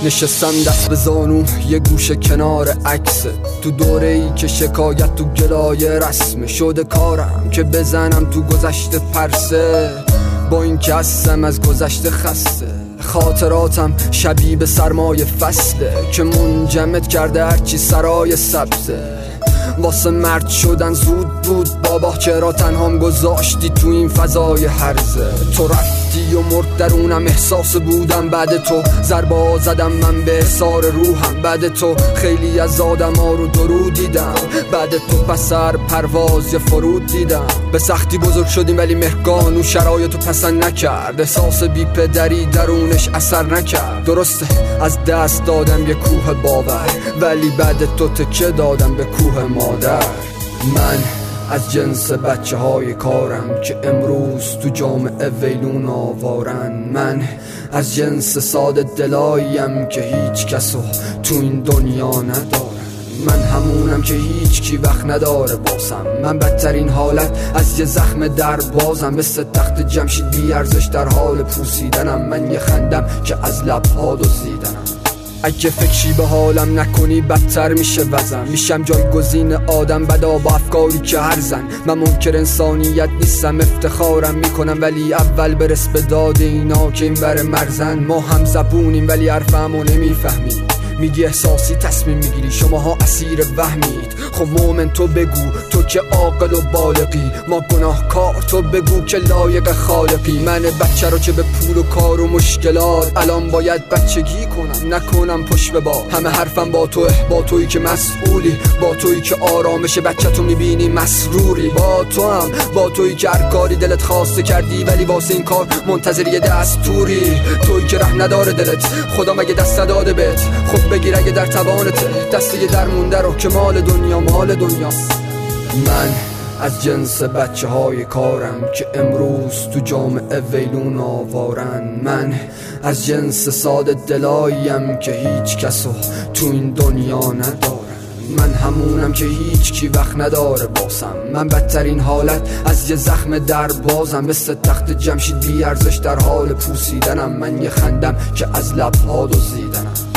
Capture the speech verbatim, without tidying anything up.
نشستم دست به زانو یه گوشه کنار عکس، تو دوره ای که شکایت تو گلای رسم شده کارم که بزنم تو گذشته پرسه، با این که هستم از گذشته خسته. خاطراتم شبیه به سرمای فصله که منجمد کرده هرچی سرای سبزه. واسه مرد شدن زود بود بابا، چرا تنهام گذاشتی تو این فضای هرزه؟ تو رفتی و مرد درونم احساس بودم، بعد تو ضربا زدم من به حصار روحم، بعد تو خیلی از آدم ها رو درود دیدم، بعد تو پسر پرواز یه فرود دیدم. به سختی بزرگ شدیم ولی مهرگانو شرایطو پسند نکرد، احساس بی پدری درونش اثر نکرد. درسته از دست دادم یه کوه باور، ولی بعد تو تکه دادم به کوه مادر. من از جنس بچه های کارم که امروز تو جامعه ویلون آوارن، من از جنس ساده دلاییم که هیچ کسو تو این دنیا ندارم، من همونم که هیچ کی وقت نداره باسم. من بدترین حالت از یه زخم در بازم، مثل تخت جمشید بی ارزش در حال پوسیدنم. من یه خندم که از لبها دزدیدنم. اگه فکری به حالم نکنی بدتر میشه وزن، میشم جایگزین آدم بدا با افکاری که هر زن. من منکر انسانیت نیستم افتخارم میکنم، ولی اول برس به داد اینا که این بر مرزن. ما هم زبونیم ولی حرفمو نمیفهمیم، میگی احساسی تصمیم میگیری، شماها اسیر وهمید. خب مومن تو بگو تو که عاقل و بالغی، ما گناهکار تو بگو که لایق خالقی. من بچه رو که به پول و کار و مشکلات الان باید بچگی کنم نکنم پشت به بار. همه حرفم با توه، با تویی که مسئولی، با تویی که آرامش بچه تو میبینی مسروری، با تو هم با تویی که هر کاری دلت خواسته کردی ولی واسه این کار منتظر یه دستوری. تویی که رحم نداره دلت، خدا مگه دست نداده بهت؟ خب بگیر اگه در توانته دسته در مونده رو که مال دنیا مال دنیاست. من از جنس بچه های کارم که امروز تو جامعه ویلون آوارن، من از جنس ساده دلاییم که هیچ کسو تو این دنیا ندارم، من همونم که هیچ کی وقت نداره باسم. من بدترین حالت از یه زخم در بازم، مثل تخت جمشید بی ارزش در حال پوسیدنم. من یه خندم که از لبها دزدیدنم.